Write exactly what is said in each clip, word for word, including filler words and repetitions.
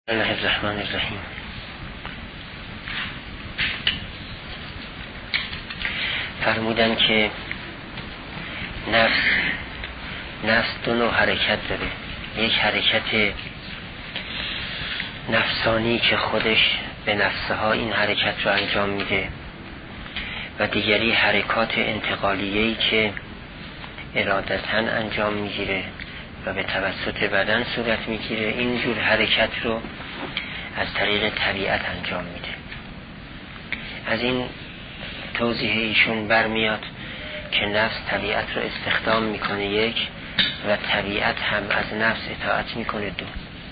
الله الرحمن الرحیم. فرمودن که نفس نفس دو نوع حرکت داره. یک حرکت نفسانی که خودش به نفسها این حرکت رو انجام میده و دیگری حرکات انتقالیه‌ای که ارادتاً انجام میگیره و به توسط بدن صورت میگیره. اینجور حرکت رو از طریق طبیعت انجام میده. از این توضیح ایشون برمیاد که نفس طبیعت رو استخدام میکنه یک، و طبیعت هم از نفس اطاعت میکنه دو.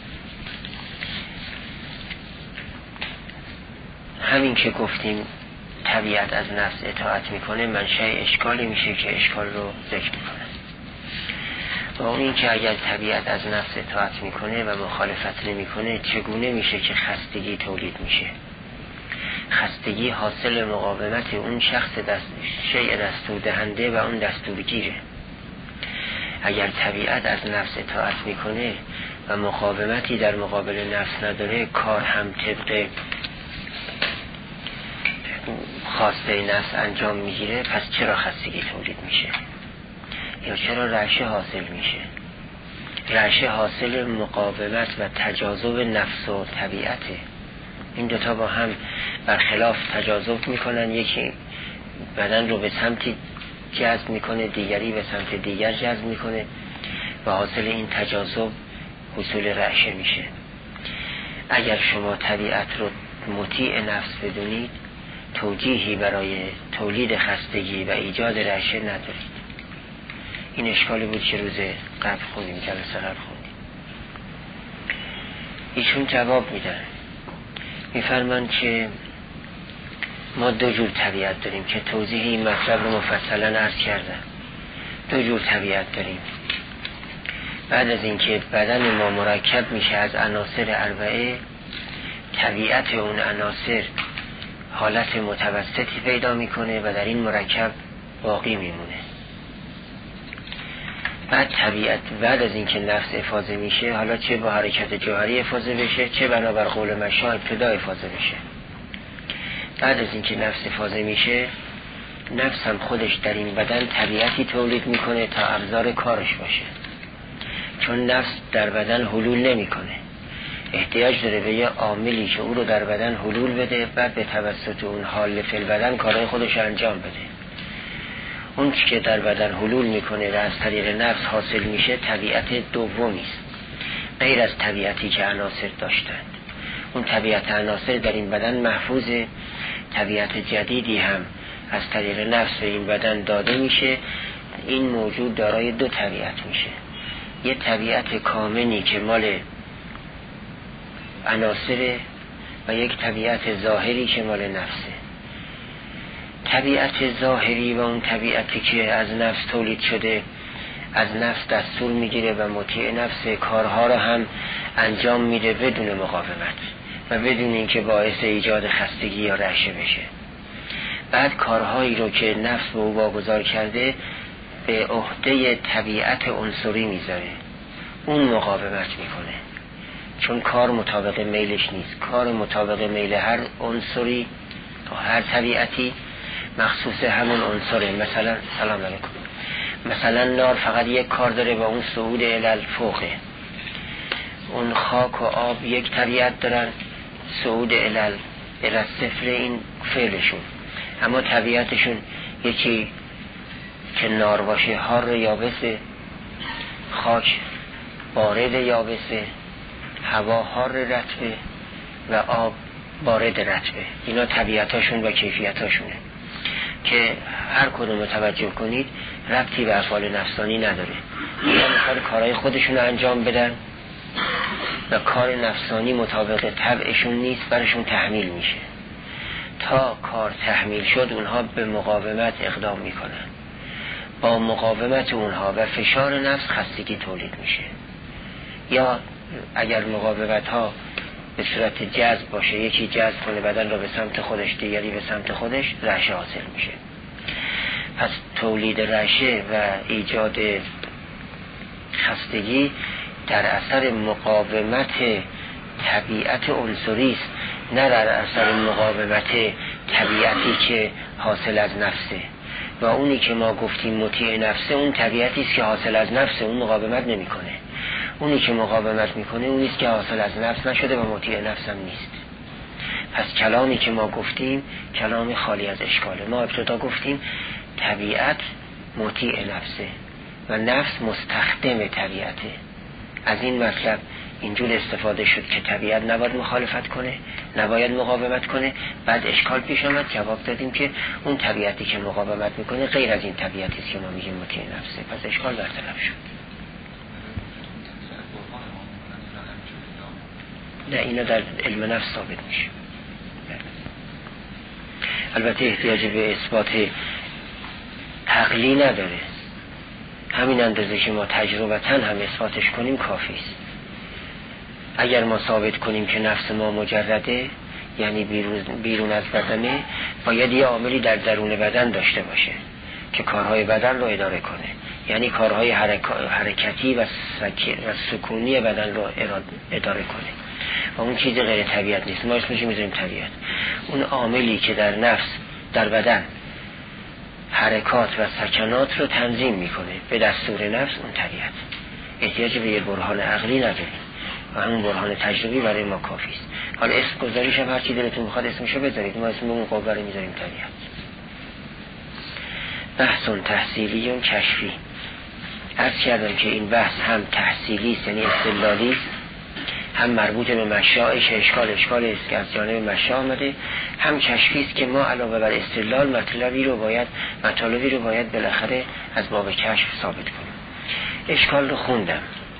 همین که گفتیم طبیعت از نفس اطاعت میکنه منشأ اشکالی میشه که اشکال رو ذکر میکنه. و اون این که اگر طبیعت از نفس اطاعت میکنه و مخالفت نمیکنه چگونه میشه که خستگی تولید میشه؟ خستگی حاصل مقاومت اون شخص دست شیء دستور دهنده و اون دستورگیره. اگر طبیعت از نفس اطاعت میکنه و مقاومتی در مقابل نفس نداره، کار هم طبق خواسته نفس انجام میگیره، پس چرا خستگی تولید میشه؟ یا چرا رعشه حاصل میشه؟ رعشه حاصل مقاومت و تجاذب نفس و طبیعته. این دوتا با هم برخلاف تجاذب میکنن، یکی بدن رو به سمتی جذب میکنه، دیگری به سمت دیگر جذب میکنه و حاصل این تجاذب حصول رعشه میشه. اگر شما طبیعت رو مطیع نفس بدونید، توجیهی برای تولید خستگی و ایجاد رعشه ندارید. این اشکالی بود که روز قبل خوندیم، جلسه قبل خوندیم. ایشون جواب میدن، میفرمان که ما دو جور طبیعت داریم که توضیح این مطلب رو مفصلا عرض کردم. دو جور طبیعت داریم. بعد از اینکه بدن ما مرکب میشه از عناصر اربعه، طبیعت اون عناصر حالت متوسطی پیدا میکنه و در این مرکب باقی میمونه. بعد طبیعت بعد از اینکه نفس افاضه میشه، حالا چه با حرکت جوهری افاضه بشه، چه بنابر قول مشا ابتدا افاضه بشه، بعد از اینکه نفس افاضه میشه، نفس هم خودش در این بدن طبیعتی تولید میکنه تا ابزار کارش باشه. چون نفس در بدن حلول نمیکنه، احتیاج داره به یه عاملی که او رو در بدن حلول بده، بعد به توسط اون حال فی البدن کارهای خودش انجام بده. اون که در بدن حلول میکنه و از طریق نفس حاصل میشه طبیعت دومی است، غیر از طبیعتی که عناصر داشتند. اون طبیعت عناصر در این بدن محفوظه، طبیعت جدیدی هم از طریق نفس به این بدن داده میشه. این موجود دارای دو طبیعت میشه، یه طبیعت کامنی که مال عناصره و یک طبیعت ظاهری که مال نفسه. طبیعت ظاهری و اون طبیعتی که از نفس تولید شده از نفس دستور میگیره و مطیع نفس، کارها رو هم انجام میده بدون مقاومت و بدون اینکه باعث ایجاد خستگی یا رعشه بشه. بعد کارهایی رو که نفس به او واگذار کرده به عهده طبیعت عنصری میذاره، اون مقاومت میکنه، چون کار مطابق میلش نیست. کار مطابق میل هر عنصری و هر طبیعتی مخصوص همون عنصره. مثلا سلام علیکم، مثلا نار فقط یک کار داره و اون صعود الی فوقه. اون خاک و آب یک طبیعت دارن، صعود الی الی صفر این فعلشون. اما طبیعتشون یکی که نار باشه حار یابسه، خاک بارد یابسه، هوا حار رطبه و آب بارد رطبه. اینا طبیعتاشون و کیفیتاشونه که هر کدوم توجه کنید ربطی به افعال نفسانی نداره. اینا میخواد کارهای خودشون انجام بدن و کار نفسانی مطابق طبعشون نیست، برشون تحمیل میشه. تا کار تحمیل شد اونها به مقاومت اقدام میکنن. با مقاومت اونها و فشار نفس خستگی تولید میشه. یا اگر مقاومت ها به صورت جذب باشه، یکی جذب کنه بدن را به سمت خودش، دیگری به سمت خودش، رعشه حاصل میشه. پس تولید رعشه و ایجاد خستگی در اثر مقاومت طبیعت عنصری است، نه در اثر مقاومت طبیعتی که حاصل از نفسه. و اونی که ما گفتیم مطیع نفسه، اون طبیعتی است که حاصل از نفسه، اون مقاومت نمیکنه. اونی که مقاومت میکنه اونی است که حاصل از نفس نشده و مطیع نفس هم نیست. پس کلامی که ما گفتیم کلامی خالی از اشکاله. ما ابتدا گفتیم طبیعت مطیع نفسه و نفس مستخدم طبیعته. از این مطلب اینجور استفاده شد که طبیعت نباید مخالفت کنه، نباید مقاومت کنه. بعد اشکال پیش آمد، جواب دادیم که اون طبیعتی که مقاومت میکنه غیر از این طبیعتی است که ما میگیم مطیع نفسه. پس اشکال برطرف شد. نه، اینا در علم نفس ثابت میشه. البته احتیاج به اثبات عقلی نداره، همین اندازه که ما تجربتاً هم اثباتش کنیم کافی است. اگر ما ثابت کنیم که نفس ما مجرده، یعنی بیرون, بیرون از بدنه، باید یه عاملی در درون بدن داشته باشه که کارهای بدن رو اداره کنه، یعنی کارهای حرک... حرکتی و, سک... و سکونی بدن رو اداره کنه. و اون چیز غیر طبیعت نیست، ما اسمش میذاریم طبیعت. اون عاملی که در نفس، در بدن حرکات و سکنات رو تنظیم میکنه به دستور نفس، اون طبیعت. احتیاج به یه برهان عقلی نداریم و همون برهان تجربی برای ما کافی است. حالا اسم گذاریش هم هر چی دلتون میخواد اسمشو بذارید، ما اسم اون قوه رو میذاریم طبیعت. بحث تحصیلی و کشفی. عرض کردم که این بحث هم تحصیلی است، یعنی استدلالی، هم مربوط به مشاعش، اشکال اشکال است که از جانب مشاع آمده، هم کشفی است که ما علاوه بر استدلال مطلبی رو باید مطالبی رو باید بالاخره از باب کشف ثابت کنیم. اشکال رو خوندم،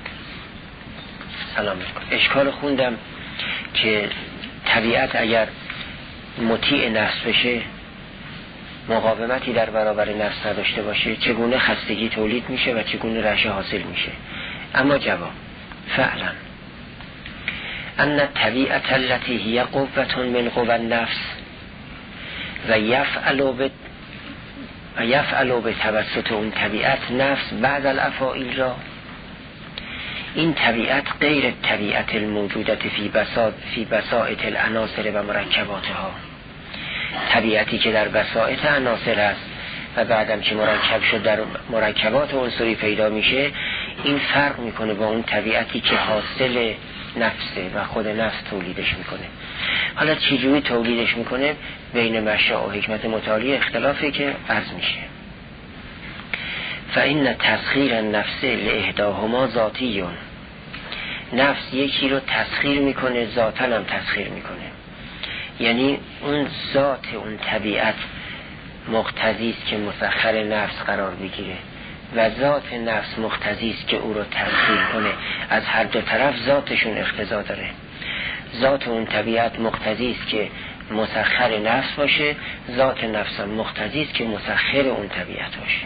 سلام علیکم. اشکال خوندم که طبیعت اگر مطیع نفس بشه، مقاومتی در برابر نفس نداشته باشه، چگونه خستگی تولید میشه و چگونه رشح حاصل میشه. اما جواب فعلا ان طبیعت التي هي قوة من قوى النفس و یفعل به و یفعل به توسط اون طبیعت نفس بعد الافاعیل را، این طبیعت غیر طبیعت الموجودت فی بساط فی بساط العناصر و مرکباتها، طبیعتی که در بساط عناصر است و بعدم که مرکب شد در مرکبات عنصری پیدا میشه، این فرق میکنه با اون طبیعتی که حاصل نفسه و خود نفس تولیدش میکنه. حالا چجوری تولیدش میکنه بین مشاع و حکمت متعالی اختلافی که عرض میشه. فإن تسخیر النفس لإحداهما ذاتیون، نفس یکی رو تسخیر میکنه، ذاتاً هم تسخیر میکنه، یعنی اون ذات اون طبیعت مقتضی است که مسخر نفس قرار بگیره و ذات نفس مقتضی است که او رو تسخیر کنه. از هر دو طرف ذاتشون اقتضا داره. ذات اون طبیعت مقتضی است که مسخر نفس باشه، ذات نفس هم مقتضی است که مسخر اون طبیعت باشه.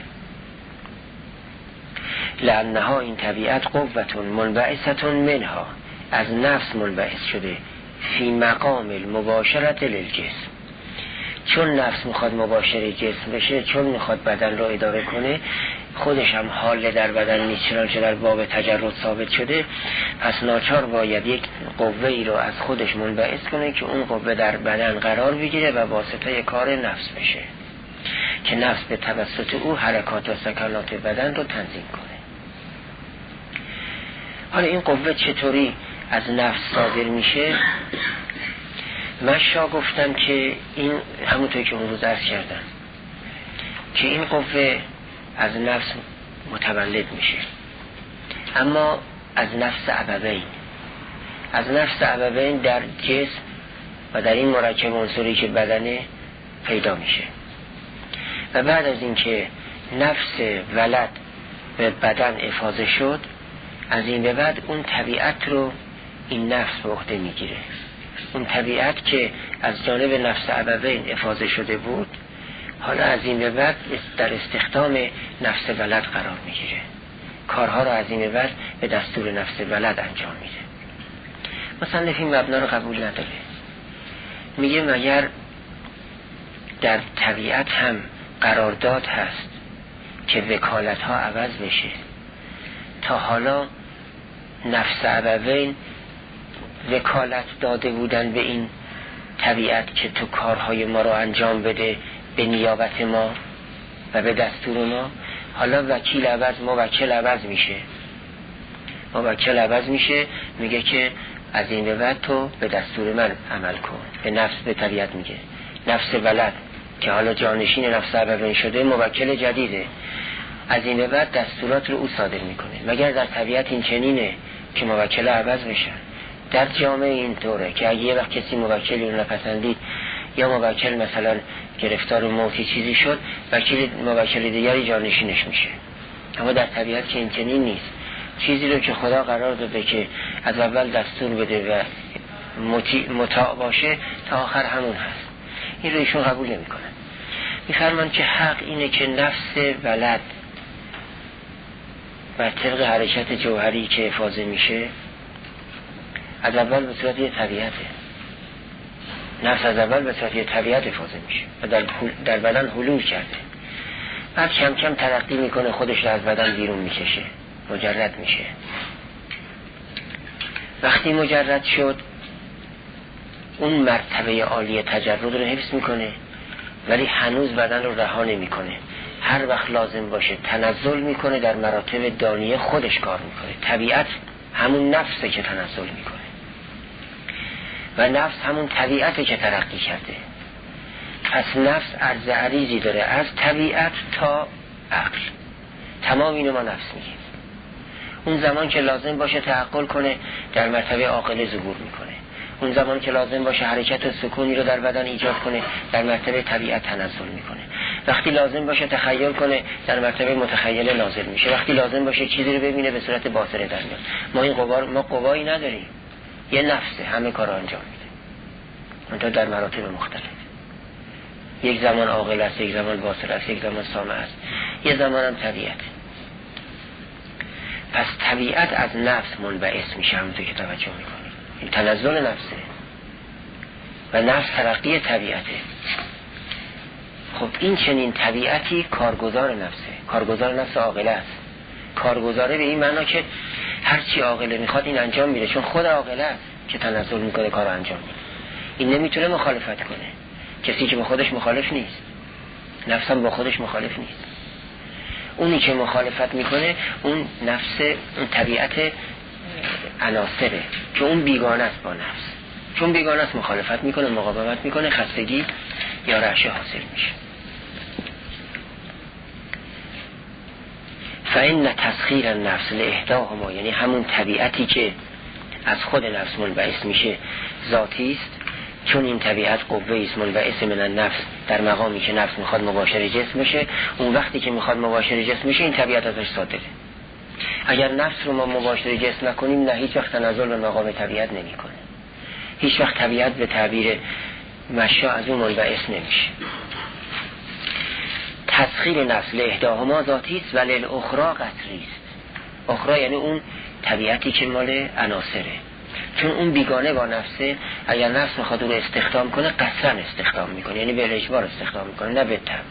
لأنها این طبیعت قوتون منبعثتون منها، از نفس منبعث شده، فی مقام المباشرت للجسم، چون نفس میخواد مباشر جسم بشه، چون میخواد بدن رو اداره کنه، خودش هم حال در بدن نیست، چنانچه در باب تجرد ثابت شده، پس ناچار باید یک قوه ای رو از خودش منبعث کنه که اون قوه در بدن قرار بگیره و واسطه کار نفس بشه که نفس به توسط او حرکات و سکنات بدن رو تنظیم کنه. حالا این قوه چطوری از نفس صادر میشه؟ مشا گفتم که این همونطور که اون روز عرض کردم که این قوه از نفس متولد میشه، اما از نفس ابوین، از نفس ابوین در جسم و در این مرکب عنصری که بدنه پیدا میشه و بعد از اینکه نفس ولد به بدن افاضه شد، از این به بعد اون طبیعت رو این نفس به عهده میگیره. اون طبیعت که از جانب نفس ابوین افاضه شده بود، حالا از این به بعد در استخدام نفس ولد قرار میگیره، کارها رو از این به بعد به دستور نفس ولد انجام میده. مصنف این مبنا رو قبول نداره، میگه مگر در طبیعت هم قرارداد هست که وکالت ها عوض بشه؟ تا حالا نفس ابوین وکالت داده بودن به این طبیعت که تو کارهای ما رو انجام بده به نیابت ما و به دستور ما. حالا وکیل عوض موکل عوض میشه، موکل عوض میشه، میگه که از این به بعد تو به دستور من عمل کن. به نفس، به طبیعت میگه. نفس ولد که حالا جانشین نفس ابوین شده موکل جدیده، از این به بعد دستورات رو او صادر میکنه. مگر در طبیعت این چنینه که موکل عوض بشن؟ در جامعه این طوره که اگه یه وقت کسی موکلی رو نپسندید یا موکل مثلا گرفتار موتی چیزی شد، وکیل موکل دیگری جانشینش میشه. اما در طبیعت که این چنین نیست. چیزی رو که خدا قرار داده که از اول دستور بده و مطاع باشه تا آخر همون هست. این رو ایشون قبول نمی کنن. میفرمان که حق اینه که نفس ولد و طبق حرکت جوهری که افاضه میشه از اول به صورت یه طبیعته. نفس از اول به صورت یه طبیعت افاضه میشه و در, در بدن حلول کرده. بعد کم کم ترقی میکنه، خودش رو از بدن بیرون میکشه، مجرد میشه. وقتی مجرد شد اون مرتبه عالی تجرد رو حفظ میکنه ولی هنوز بدن رو رها نمیکنه. هر وقت لازم باشه تنزل میکنه، در مراتب دانیه خودش کار میکنه. طبیعت همون نفسه که تنزل میکنه و نفس همون طبیعته که ترقی کرده. پس نفس عرض عریضی داره از طبیعت تا عقل. تمام اینو ما نفس میگیم. اون زمان که لازم باشه تعقل کنه در مرتبه عاقله ظهور میکنه. اون زمان که لازم باشه حرکت و سکونی رو در بدن ایجاد کنه در مرتبه طبیعت تنزل میکنه. وقتی لازم باشه تخیل کنه در مرتبه متخیل نازل میشه. وقتی لازم باشه چیزی رو ببینه به صورت باصره در میاد. ما این قوا ما قوایی نداریم. یه نفسه همه کارو انجام میده. اونجا در مراتب مختلف. یک زمان عاقل است، یک زمان باصره است، یک زمان سامع است، یه زمان هم طبیعت. پس طبیعت از نفس منبعث میشه، همونطور که توجه میکنید. این تنزل نفسه و نفس ترقی طبیعته. خب این چنین طبیعتی کارگزار نفسه، کارگزار نفس عاقله است. کارگزاره به این معنا که هر چی عاقله میخواد این انجام میده، چون خود عاقله است که تنزل میکنه کارو انجام میده. این نمیتونه مخالفت کنه. کسی که با خودش مخالف نیست، نفس هم با خودش مخالف نیست. اونی که مخالفت میکنه اون نفس، اون طبیعت عناصره که اون بیگانه است با نفس. چون بیگانه است مخالفت میکنه، مقاومت میکنه، خستگی یا رعشه حاصل میشه. فإن تسخیر النفس لاحداهما، یعنی همون طبیعتی که از خود نفس منبعث میشه ذاتی است، چون این طبیعت قوه است منبعث من النفس در مقامی که نفس میخواد مباشر جسم بشه. اون وقتی که میخواد مباشر جسم بشه این طبیعت ازش صادره. اگر نفس رو ما مباشر جسم نکنیم نه هیچ وقت تنزل به مقام طبیعت نمیکنه. هیچ وقت طبیعت به تعبیر مشا از اون منبعث نمیشه. تسخیر نفس لاحداهما ذاتی است و للاخرى قطری است. اخرى یعنی اون طبیعتی که مال عناصره، چون اون بیگانه با نفسه. اگر نفس میخواد اون استخدام کنه قطعا استخدام میکنه، یعنی به اجبار استخدام میکنه نه به طبع.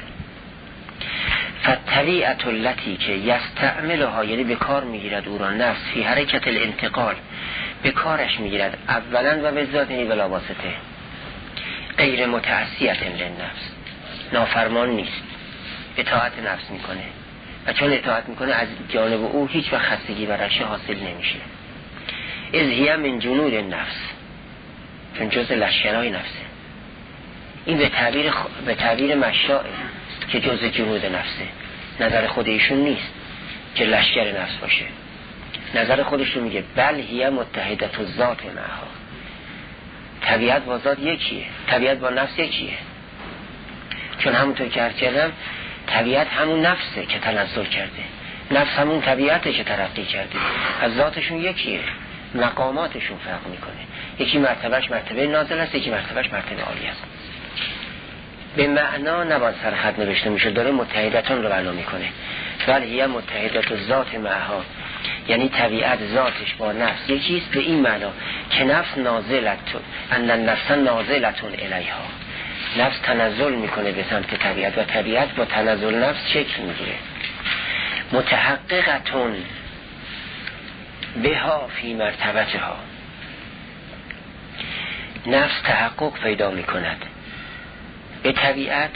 فالطبیعت التی که یستعملها، یعنی به کار میگیرد او را نفس فی حرکت الانتقال، به کارش میگیرد اولا و به ذات یعنی بلا واسطه، غیر متعصیت للنفس، نافرمان نیست، اطاعت نفس میکنه و چون اطاعت میکنه از جانب او هیچ وقت خستگی و رعشه حاصل نمیشه. از هی من جنود النفس، چون جز لشکرهای نفسه. این به تعبیر خ... به تعبیر مشاء که جز جنود نفسه. نظر خود ایشون نیست که لشکر نفس باشه، نظر خودش رو میگه بل هی متحدت الذات معها. طبیعت با ذات یکیه، طبیعت با نفس یکیه. چون همونطور که عرض کردم طبیعت همون نفسه که تنزل کرده، نفس همون طبیعته که ترقی کرده. از ذاتشون یکیه، مقاماتشون فرق میکنه. یکی مرتبهش مرتبه نازل است، یکی مرتبهش مرتبه عالی است. به معنا نباید سرخط نوشته میشه، داره متحدتان رو معنا میکنه. ولی هی متحدت الذات معها، یعنی طبیعت ذاتش با نفس یکیست به این معنا که نفس نازلتون، ان النفس نازلتون الیها، نفس تنزل میکنه به سمت طبیعت و طبیعت با تنزل نفس شکل میگیره. متحققتون بها فی مرتبتها، نفس تحقق پیدا می کند به طبیعت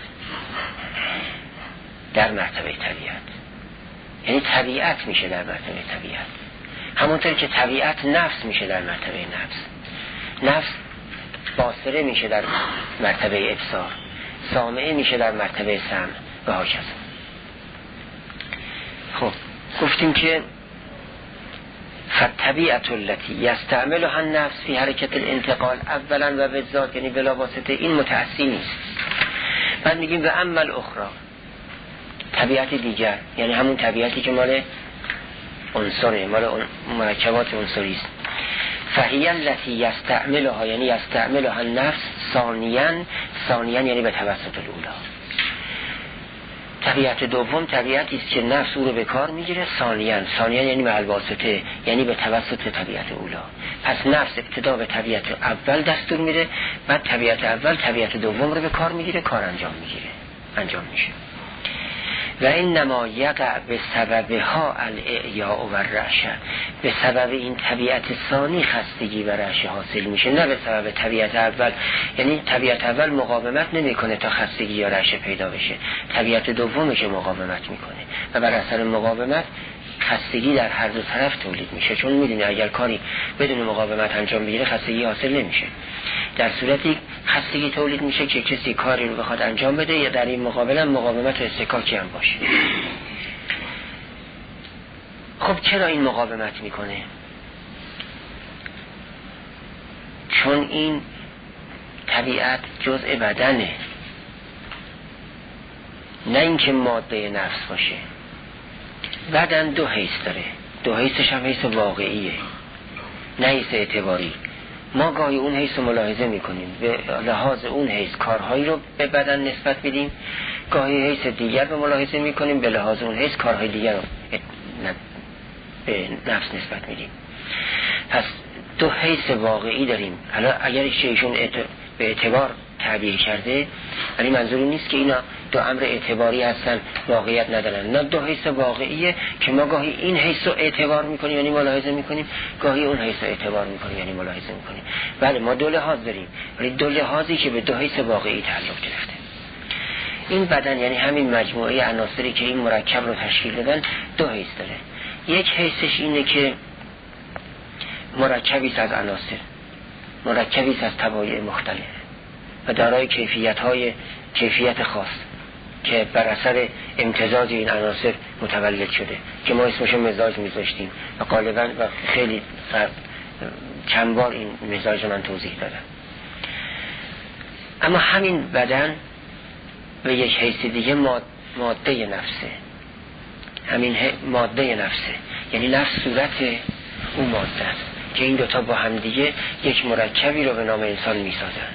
در مرتبه طبیعت، یعنی طبیعت میشه در مرتبه طبیعت، همونطور که طبیعت نفس میشه در مرتبه نفس، نفس باصره میشه در مرتبه ابصار، سامعه میشه در مرتبه سمع و هاکذا. خب گفتیم که فالطبیعت التي یستعملها النفس فی حرکت الانتقال اولا و بالذات، یعنی بلا واسطه، این متأسی نیست. بعد میگیم و اما الاخرى، طبیعت دیگر، یعنی همون طبیعتی که مال عنصره، مال مرکبات عنصری است. فهی التي یستعملها، یعنی یستعملها النفس ثانیاً، ثانیاً یعنی به توسط الاولی. طبیعت دوم طبیعتی است که نفس او رو به کار میگیره، ثانیاً، ثانیاً یعنی به الواسطه، یعنی به توسط طبیعت اولی. پس نفس ابتدا به طبیعت اول دستور میده، بعد طبیعت اول طبیعت دوم رو به کار میگیره، کار انجام میگیره، انجام میشه. و اینما یقع به سببها الاعیاء و الرعشه، به سبب این طبیعت ثانی خستگی و رعشه حاصل میشه، نه به سبب طبیعت اول. یعنی طبیعت اول مقاومت نمیکنه تا خستگی یا رعشه پیدا بشه، طبیعت دومش مقاومت میکنه و بر اثر مقاومت خستگی در هر دو طرف تولید میشه. چون میدونی اگر کاری بدون مقاومت انجام بگیره خستگی حاصل نمیشه. در صورتی خستگی تولید میشه که کسی کاری رو بخواد انجام بده یا در این مقابل مقاومت و استکاکی هم باشه. خب چرا این مقاومت میکنه؟ چون این طبیعت جزء بدنه، نه اینکه ماده نفس باشه. بدن دو حیث داره، دو حیثش هم حیث واقعیه، نه حیث اعتباری. ما گاهی اون حیث رو ملاحظه میکنیم، به لحاظ اون حیث کارهایی رو به بدن نسبت میدیم، گاهی حیث دیگر رو ملاحظه میکنیم، به لحاظ اون حیث کارهای دیگر رو به نفس نسبت میدیم. پس دو حیث واقعی داریم. حالا اگر شیشون به اعتبار تعبیر کرده، ولی منظوری نیست که اینا دو امر اعتباری هستن واقعیت ندارن، نه، دو حیث واقعیه که ما گاهی این حیث رو اعتبار میکنیم یعنی ملاحظه میکنیم، گاهی اون حیث رو اعتبار میکنیم یعنی ملاحظه میکنیم. بله ما دو لحاظ داریم، ولی دو لحاظی که به دو حیث واقعی تعلق گرفته. این بدن یعنی همین مجموعه عناصری که این مرکب رو تشکیل دادن دو حیث داره. یک حیثش اینه که مرکبی از عناصر، مرکبی از طبایع مختلف و دارای کیفیت‌های کیفیت خاص که بر اثر امتزاج این عناصر متولد شده که ما اسمش مزاج میذاشتیم و غالبا و خیلی چند بار این مزاج من توضیح دادم. اما همین بدن به یک حیث دیگه ماده نفسه، همین ماده نفسه، یعنی نفس صورت اون ماده است که این دوتا با هم دیگه یک مرکبی رو به نام انسان میسازند.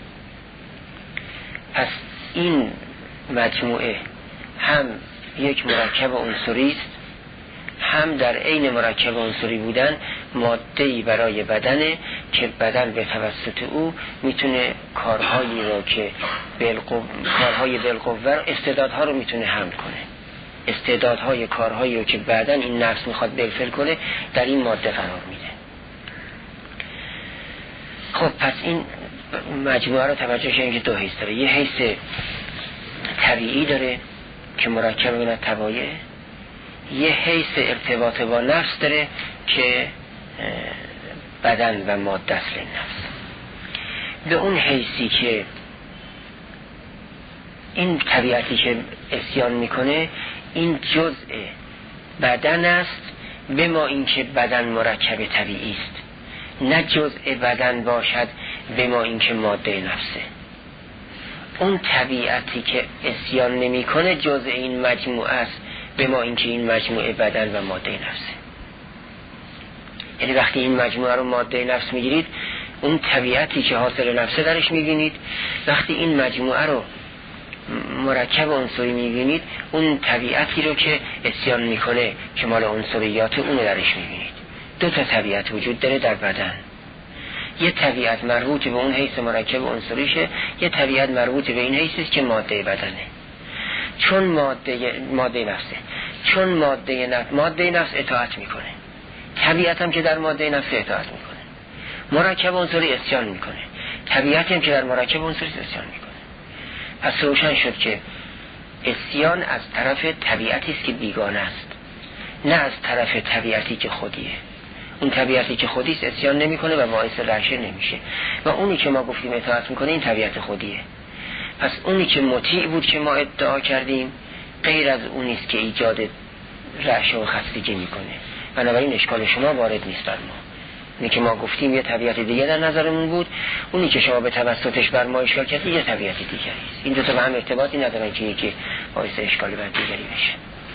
پس این مجموعه هم یک مرکب عنصری است، هم در عین مرکب عنصری بودن ماده‌ای برای بدنه که بدن به توسط او میتونه کارهایی رو که بالقوه، کارهای بالقوه، استعدادها رو میتونه حمل کنه. استعدادهای کارهایی رو که بعداً این نفس میخواد بالفعل کنه در این ماده قرار میده. خب پس این مجموعه رو توجه کنید که دو حیث داره. یه حیث طبیعی داره که مرکب من طبایع، یه حیث ارتباط با نفس داره که بدن و ماده اصل نفس. به اون حیثی که این طبیعتی که اسیان میکنه این جزء بدن است، به ما اینکه بدن مرکب طبیعی است، نه جزء بدن باشد به ما اینکه ماده نفسه. اون طبیعتی که اسیان نمی کنه جزء این مجموعه است، به ما اینکه این مجموعه بدن و ماده نفسه. یعنی وقتی این مجموعه رو ماده نفس میگیرید اون طبیعتی که حاصل نفسه درش میبینید، وقتی این مجموعه رو مرکب عنصری میبینید اون طبیعتی رو که اسیان میکنه که مال عنصریات اون درش میبینید. دو تا طبیعت وجود داره در بدن، یه طبیعت مربوط به اون حیث مرکب عنصریشه، یه طبیعت مربوط به این حیث است که ماده بدنه. چون ماده ماده نفسه، چون ماده نفس ماده نفس اطاعت میکنه، طبیعت هم که در ماده نفس اطاعت میکنه، مرکب عنصری اسیان میکنه. طبیعتی هم که در مرکب عنصری اسیان میکنه. پس روشن شد که اسیان از طرف طبیعتی است که بیگانه است، نه از طرف طبیعتی که خودیه. اون طبیعتی که خودیست اسیان نمیکنه و باعث رعشه نمیشه، و اونی که ما گفتیم اطاعت میکنه این طبیعت خودیه. پس اونی که مطیع بود که ما ادعا کردیم غیر از اونیست که ایجاد رعشه و خستگی میکنه، بنابراین اشکال شما وارد نیست بر ما. اینی که ما گفتیم یه طبیعت دیگه در نظرمون بود، اونی که شما به توسطش بر ما اشکال کردید یه طبیعت دیگری است. این دو تا با هم ارتباطی ندارن که یکی باعث اشکال بر دیگری بشه.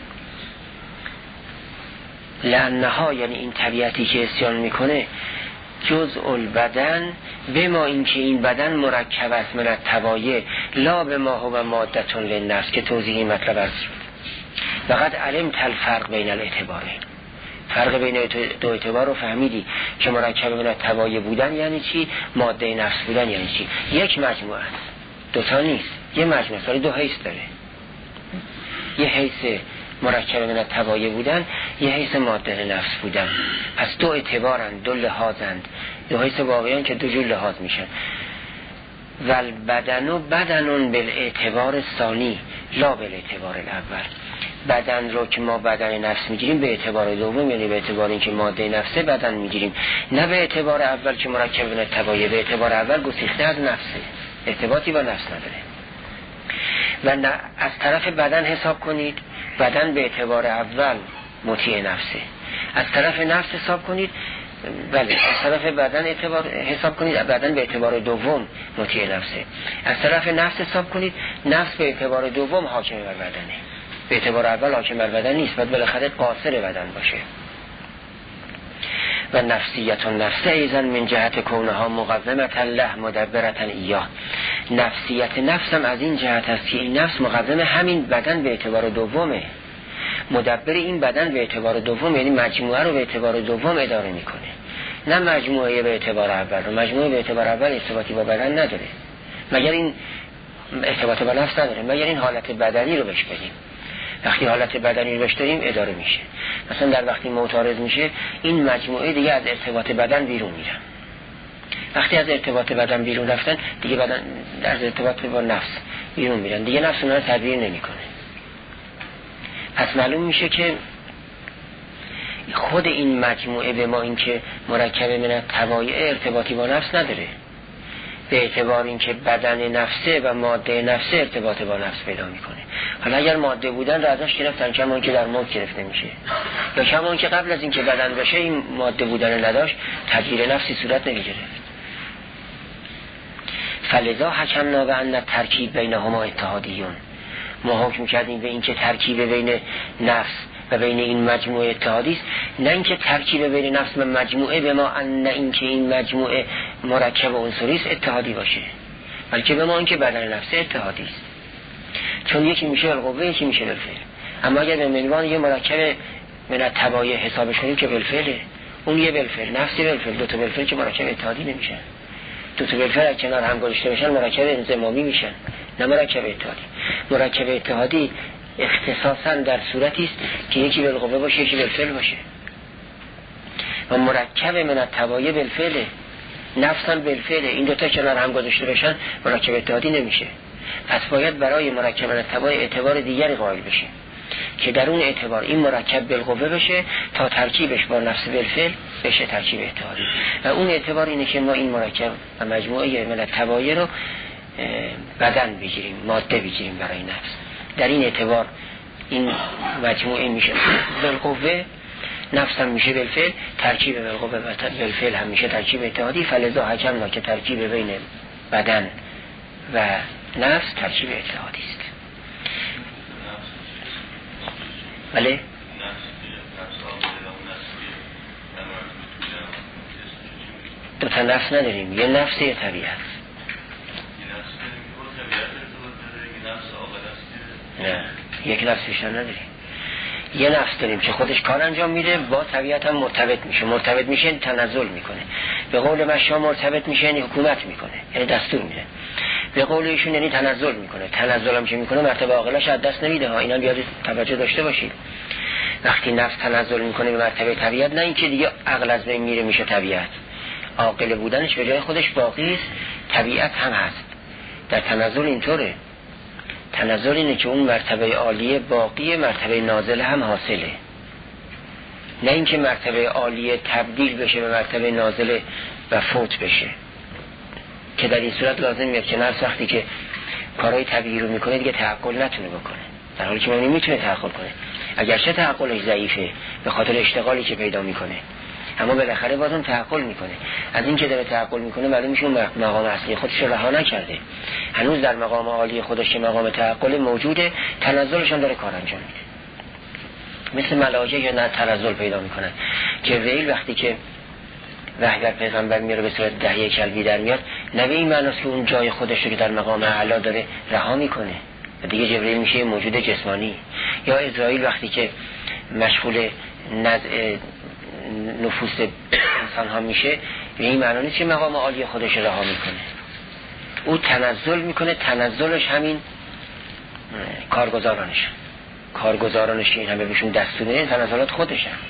لعنها یعنی این طبیعتی که اسیان میکنه جزء البدن، به ما این که این بدن مرکب است من التوایع لا به ما هو مادتون للنفس، که توضیح مطلب است. فقط علم تل فرق بین الاعتباره، فرق بین دو اعتبار رو فهمیدی که مرکب من التوایع بودن یعنی چی، ماده نفس بودن یعنی چی. یک مجموعه است، دوتا نیست، یه مجموعه است، دو حیث داره. یه حیث مرکب من التوایع بودن، یه حیث ماده نفس بودن. پس دو اعتبارند، دو لحاظند، دو حیث واقعیان که دو جور لحاظ میشن. ول بدن بدنون بالاعتبار ثانی لا بالاعتبار الاول. بدن رو که ما بدن نفس میگیریم به اعتبار دوم، یعنی به اعتبار اینکه ماده نفسه بدن میگیریم، نه به اعتبار اول که مرکب من التوایع. به اعتبار اول گسیخته از نفسه، ارتباطی با نفس نداره. و از طرف بدن حساب کنید، بدن به اعتبار اول مطیع نفسه. از طرف نفس حساب کنید، بله از طرف بدن اعتبار حساب کنید، بدن به اعتبار دوم مطیع نفسه. از طرف نفس حساب کنید، نفس به اعتبار دوم حاکم بر بدنه، به اعتبار اول حاکم بر بدن نیست، باید بالاخره قاصر بدن باشه. و نفسیت و نفسه ایزن من جهت کونها مقومت الله مدبرتن ایاه. نفسیت نفسم از این جهت است که این نفس مقوم همین بدن به اعتبار دومه، مدبر این بدن به اعتبار دوم، یعنی مجموعه رو به اعتبار دوم اداره میکنه، نه مجموعه به اعتبار اول رو. مجموعه به اعتبار اول ارتباطی با بدن نداره، مگر این ارتباط با نفس نداره، مگر این حالت بدنی رو بهش بدیم. وقتی حالت بدنی رو بهش داریم اداره میشه. مثلا در وقتی موت عارض میشه این مجموعه دیگه از ارتباط بدن بیرون میرن. وقتی از ارتباط بدن بیرون رفتن دیگه بدن در ارتباط با نفس بیرون میرن، دیگه نفس اونها رو تدبیر نمیکنه. پس معلوم میشه که خود این مجموعه به ما این که مرکب من التوایع ارتباطی با نفس نداره، به اعتبار این که بدن نفسه و ماده نفسه ارتباط با نفس پیدا میکنه. حالا اگر ماده بودن رو ازش گرفتن کما که در موت گرفته میشه، یا کما که قبل از این که بدن بشه این ماده بودن نداشت تغییر نفسی صورت نمیگرفت. فلذا حکمنا به ان ترکیب بینهما اتحادیون، ما حکم کردیم به این که ترکیب بین نفس و بین این مجموعه اتحادی است، نه اینکه ترکیب بین نفس و مجموعه به ما ان اینکه این مجموعه مرکب عنصری است اتحادی باشه، بلکه به ما اینکه بدن نفس اتحادی است، چون یکی میشه القوه یکی میشه بالفعل. اما اگر به عنوان یه مرکب من التوایع حسابش کنیم که بالفعله، اون یه بالفعل نفسی بالفعل، دو تا بالفعل که مرکب اتحادی نمیشن. دو تا بالفعل کنار هم گذاشته بشن مرکب انضمامی میشن، نه مرکب اتحادی. مرکب اتحادی اختصاصا در صورتی است که یکی بالقوه باشه یکی بالفعل باشه، و مرکب من التوایع بالفعله، نفسا بالفعله. این دو تا کنار هم گذاشته بشن مرکب اتحادی نمیشه. پس باید برای مرکب من التوایع اعتبار دیگری قائل بشه که در اون اعتبار این مرکب بالقوه بشه تا ترکیبش با نفس بالفعل بشه ترکیب اتحادی. و اون اعتبار اینه که ما این مرکب و مجموعه من التوایع رو بدن بگیریم، ماده بگیریم برای نفس. در این اعتبار این مجموعه میشه بالقوه، نفس هم میشه بالفعل، ترکیب بالقوه و بالفعل هم میشه ترکیب اتحادی. فلذا حکمنا که ترکیب بین بدن و نفس ترکیب اتحادی است. بله دو تا نفس نداریم، یه نفس یه طبیعت. نه یک نفس بیشتر نداریم، یه نفس داریم که خودش کار انجام میده، با طبیعت هم مرتبط میشه. مرتبط میشه تنزل میکنه، به قول مشا مرتبط میشه یعنی حکومت میکنه، یعنی دستور میده. به قول ایشون یعنی تنزل میکنه. تنزل هم که میکنه مرتبه عاقلش از دست نمیده ها، اینا بیاد توجه داشته باشید. وقتی نفس تنزل میکنه به مرتبه طبیعت، نه اینکه دیگه عقل از بین میره میشه طبیعت، عاقل بودنش به جای خودش باقی است، طبیعت هم هست. در تنزل اینطوره، تنزل اینه که اون مرتبه عالیه باقی، مرتبه نازل هم حاصله، نه اینکه مرتبه عالیه تبدیل بشه به مرتبه نازل و فوت بشه، که در این صورت لازم میاد که نفس وقتی که کارهای طبیعی رو میکنه دیگه تعقل نتونه بکنه، در حالی که معنی میتونه تعقل کنه، اگرچه تعقلش ضعیفه به خاطر اشتغالی که پیدا میکنه، اما بالاخره بازم تعقل میکنه. از این که داره تعقل میکنه معلوم میشه مقام اصلی خودش رو رها نکرده، هنوز در مقام عالی خودش که مقام تعقل موجوده، تنزلش هم داره کار انجام میده. مثل ملائکه که نه تنزل پیدا میکنن. جبرئیل وقتی که وحی بر پیغمبر میاره به صورت دحیه کلبی در میاد، نه به این معناست که اون جای خودش رو که در مقام اعلی داره رها میکنه و دیگه جبرئیل میشه موجود جسمانی. یا اسرائیل وقتی که مشغول نزع نفوس انسان ها میشه، به این معنی نیست که مقام عالی خودش رها میکنه، او تنزل میکنه. تنزلش همین کارگزارانش کارگزارانش این همه بهشون دستور میده، تنزلات خودش هم.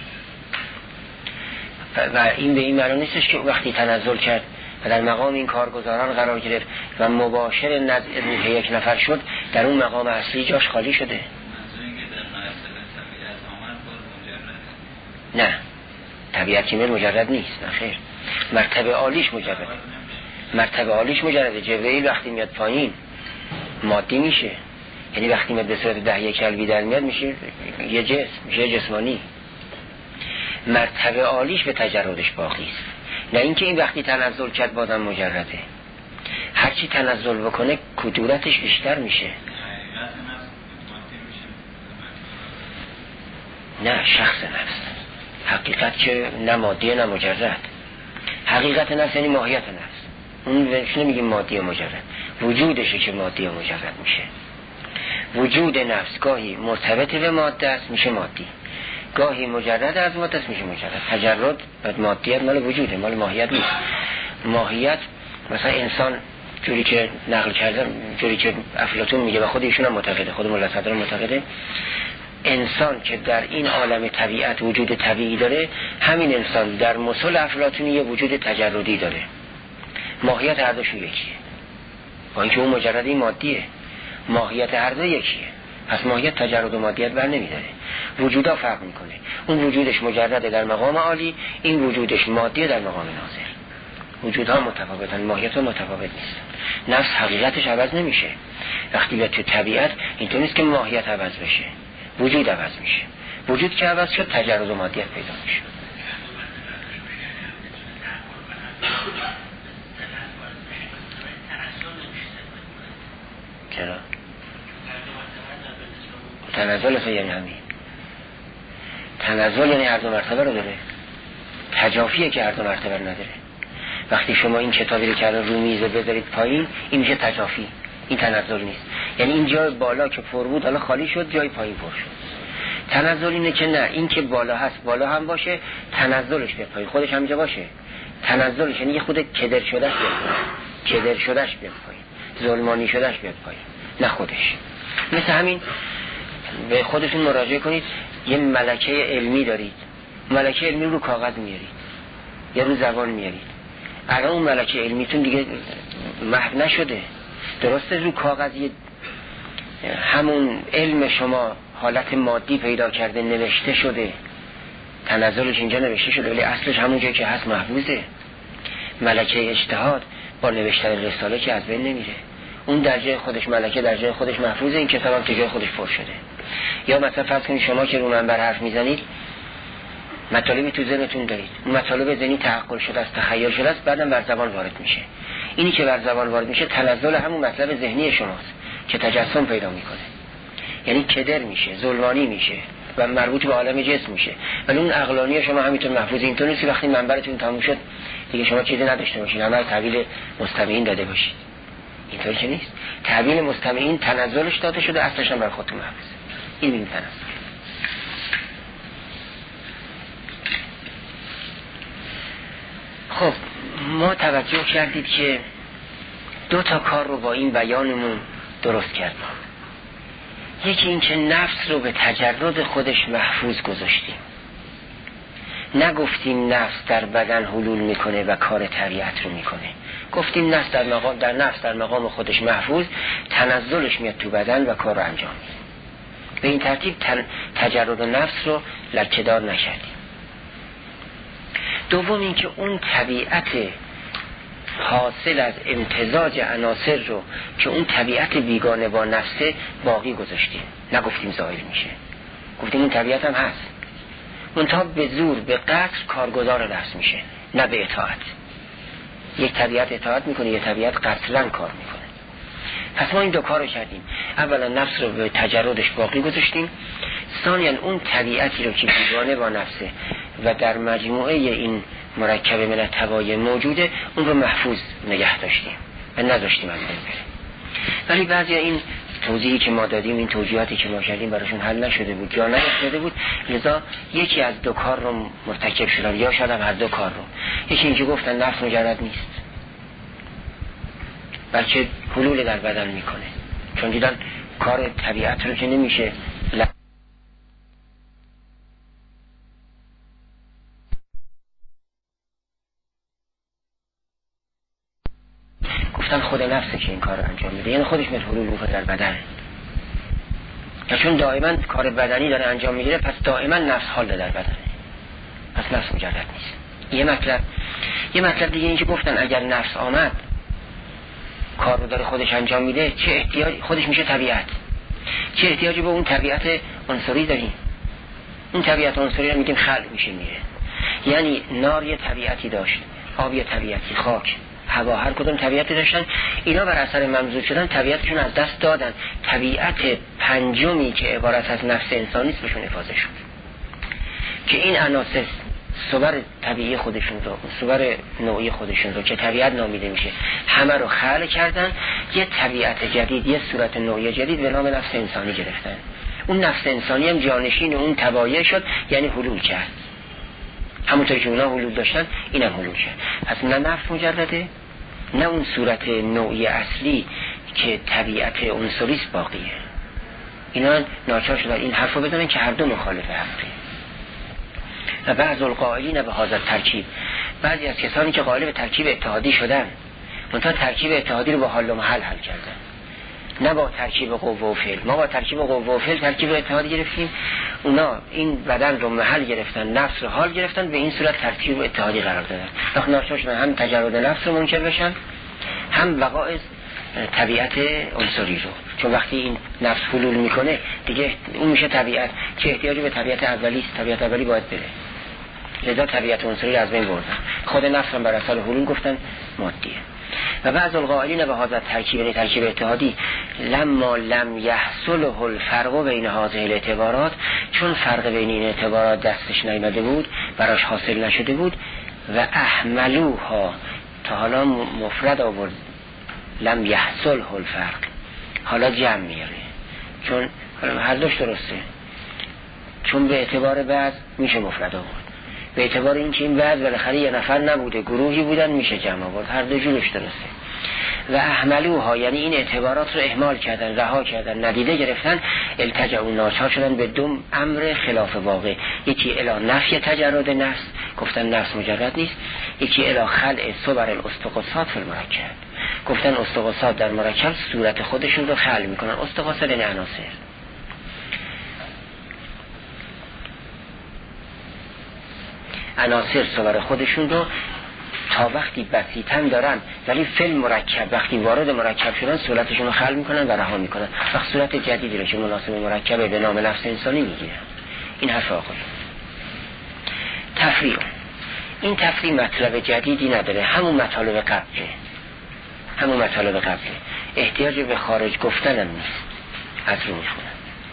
و این به این معنی نیستش که وقتی تنزل کرد و در مقام این کارگزاران قرار گرفت و مباشر نزع روح یک نفر شد، در اون مقام اصلی جاش خالی شده. نه، طبیعت کامل مجرد نیست، نه خیر، مرتبه عالیش مجرده، مرتبه عالیش مجرده. جبرئیل وقتی میاد پایین مادی میشه، یعنی وقتی میاد به صورت دحیه کلبی در میاد میشه یه جسم، میشه یه جسمانی. مرتبه عالیش به تجردش باقی است، نه اینکه این وقتی تنزل کرد بازم مجرده. هرچی تنزل بکنه کدورتش بیشتر میشه. نه، شخص نفس، حقیقت که نه مادیه نه مجرد. حقیقت نفس یعنی ماهیت نفس، اون بهش نمیگیم مادی و مجرد، وجودشه که مادی و مجرد میشه. وجود نفس گاهی مرتبط به ماده است میشه مادی، گاهی مجرد از ماده است میشه مجرد. تجرد و مادیت مال وجوده، مال ماهیت نیست. ماهیت مثلا انسان جوری که نقل کردم، جوری که افلاطون میگه و خود ایشون هم معتقده، خود ملا صدر معتقده، انسان که در این عالم طبیعت وجود طبیعی داره، همین انسان در مثل افلاطونی یه وجود تجردی داره. ماهیت هر دوشون یکیه، با اینکه اون مجرد این مادیه، ماهیت هر دو یکیه. پس ماهیت تجرد و مادیت بر نمیداره، وجودا فرق میکنه. اون وجودش مجرده در مقام عالی، این وجودش مادیه در مقام ناظر. وجودها متفاوتن، ماهیت متفاوت نیست. نفس حقیقتش عوض نمیشه. وقتی بیاد تو طبیعت اینطور نیست که ماهیت عوض بشه، وجود عوض میشه. وجود که عوض شد تجرد و مادیت پیدا میشه. چرا؟ تنزل اصلا یعنی همین. تنزل یعنی هر دو مرتبه رو داره، تجافیه که هر دو مرتبه رو نداره. وقتی شما این کتابی رو که رو میزه بذارید پایین، این میشه تجافی، این تنزل نیست. یعنی این جای بالا که پر بود حالا خالی شد، جای پایین پر شد. تنزل اینه که نه، این که بالا هست بالا هم باشه، تنزلش بیاد پایین، خودش همینجا باشه. تنزلش یعنی یه خود کدر شدهش بیاد پایین، کدر شدهش بیاد پایین، ظلمانی شدهش بیاد پایین، نه خودش. مثل همین به خودتون مراجعه کنید، یه ملکه علمی دارید، ملکه علمی رو کاغذ میارید یا رو زبان میارید، الان اون ملکه علمیتون دیگه محو نشده، درسته رو کاغذ همون علم شما حالت مادی پیدا کرده، نوشته شده، تنزلش اینجا نوشته شده، ولی اصلش همون جایی که هست محفوظه. ملکه اجتهاد با نوشتن رساله که از بین نمیره، اون در جای خودش ملکه در جای خودش محفوظه، این کتاب هم که جای خودش پر شده. یا مثلا فرض کنید شما که رو منبر حرف میزنید، مطالبی تو ذهنتون دارید، اون مطالب ذهنی تعقل شده است، تخیل شده است، بعدم بر زبان وارد میشه. اینی که بر زبان وارد میشه تنزل همون مطلب ذهنی شماست که تجسم پیدا میکنه، یعنی کدر میشه، ظلمانی میشه و مربوط به عالم جسم میشه. ولی اون عقلانی شما همینطور محفوظ. اینطور نیست وقتی منبرتون تموم شد دیگه شما چیزی نداشته باشید، همه تحویل مستمعین داده باشید. اینطور که نیست. تحویل مستمعین تنزلش داده شده، اصلش هم بر خودتون محفوظه. این این تنزل. خب ما توجه کردید که دو تا کار رو با این بیانمون درست کردیم. یکی این که نفس رو به تجرد خودش محفوظ گذاشتیم، نگفتیم نفس در بدن حلول میکنه و کار طبیعت رو میکنه، گفتیم نفس در مقام در نفس در مقام خودش محفوظ، تنزلش میاد تو بدن و کار رو انجام میده. به این ترتیب تجرد نفس رو لکه‌دار نکردیم. دوم این که اون طبیعت حاصل از امتزاج عناصر رو که اون طبیعت بیگانه با نفسه باقی گذاشتیم، نگفتیم ظاهر میشه، گفتیم اون طبیعت هم هست، منتها به زور به قصر کارگزار نفس میشه، نه به اطاعت. یک طبیعت اطاعت میکنه، یک طبیعت قصرن کار میکنه. پس ما این دو کار رو کردیم. اولا نفس رو به تجردش باقی گذاشتیم، ثانیا اون طبیعتی رو که بیگانه با نفسه و در مجموعه این مرکب من التوای موجوده، اون رو محفوظ نگه داشتیم و نذاشتیم از بین بره. ولی بعضی این توضیحی که ما دادیم، این توجیهاتی که ما کردیم براشون حل نشده بود، جا نیفتاده بود، لذا یکی از دو کار رو مرتکب شدن، یا شاید هم هر دو کار رو. یکی اینکه گفتن نفس مجرد نیست، بلکه حلول در بدن میکنه، چون دیدن کار طبیعت رو که نمیشه ل... گفتن خود نفسه که این کار رو انجام میده، یعنی خودش میاد حلول میکنه در بدن. یا چون دائما کار بدنی داره انجام میگیره، پس دائما نفس حال در بدنه، پس نفس مجرد نیست. یه مطلب یه مطلب دیگه این که گفتن اگر نفس آمد کار رو داره خودش انجام میده، چه احتیاج خودش میشه طبیعت، چه احتیاجی به اون طبیعت عنصری داریم؟ اون طبیعت عنصری رو میگیم خلق میشه میره. یعنی نار یه طبیعتی داشت، آب یه طبیعتی، خاک، هوا، هر کدوم طبیعتی داشتن، اینا بر اثر ممزوج شدن طبیعتشون از دست دادن. طبیعت پنجمی که عبارت از نفس انسانی است بهشون افاضه شد که این عناصر صور طبیعی خودشون رو، صور نوعی خودشون رو که طبیعت نامیده میشه، همه رو خلق کردن، یه طبیعت جدید، یه صورت نوعی جدید به نام نفس انسانی گرفتن. اون نفس انسانی هم جانشین اون تبایع شد، یعنی حلول کرد. همونطوری که اونا حلول داشتن اینم حلول شد. پس نه نفس مجرده، نه اون صورت نوعی اصلی که طبیعت عنصریست باقیه. اینا ناچار شدن این حرفو بزنن که هر دو مخالف حقه. و بعض القائلین به هذا ترکیب، بعضی از کسانی که قائل به ترکیب اتحادی شدن، منتها ترکیب اتحادی رو با حال و محل حل کردن، نه با ترکیب قوه و فعل. ما با ترکیب قوه و فعل ترکیب اتحادی گرفتیم، اونا این بدن رو محل گرفتن، نفس رو حال گرفتن، به این صورت ترکیب اتحادی قرار دادن. وقت ناچار شدن هم تجرد نفس رو منکر بشن، هم بقای طبیعت عنصری رو. چون وقتی این نفس حلول میکنه دیگه اون میشه طبیعت که احتیاجی به طبیعت اولی است، طبیعت اولی باید بره، لذا طبیعت عنصری از بین بردن. خود نفس هم بر اصل حلول گفتن مادیه. و بعض القائلین به هذا ترکیب، ترکیب اتحادی، لما لم یحصله الفرق بین هذه الاعتبارات، چون فرق بین این اعتبارات دستش نیامده بود، براش حاصل نشده بود، و احملوها، تا حالا مفرد آورد لم یحصله الفرق، حالا جمع میاره، چون حالا هر دوش درسته، چون به اعتبار بعض میشه مفرد آورد، به اعتبار اینکه این بعض بالاخره یه نفر نبوده، گروهی بودن، میشه جمع آورد، هر دو جورش درسته. و احملوها یعنی این اعتبارات رو اهمال کردن، رها کردن، ندیده گرفتن، التجعوا، ناچار شدن به دو امر خلاف واقع. یکی الی نفی تجرد نفس، گفتن نفس مجرد نیست، یکی الی خلع صور الاستقصات فی المرکب، گفتن استقصات در مرکب صورت خودشون رو خلع میکنن. استقصات یعنی عناصر. عناصر صور خودشون رو تا وقتی بسیطن دارن، ولی فی المرکب وقتی وارد مرکب شدن صورتشون رو خلع میکنن و رها میکنن، وقت صورت جدیدی رو که مناسب مرکب به نام نفس انسانی میگیرن. این حرف آقای تفریع. این تفریع مطلب جدیدی نداره، همون مطالب قبله، همون مطالب قبله، احتیاج به خارج گفتن هم نیست. از رو میخونم: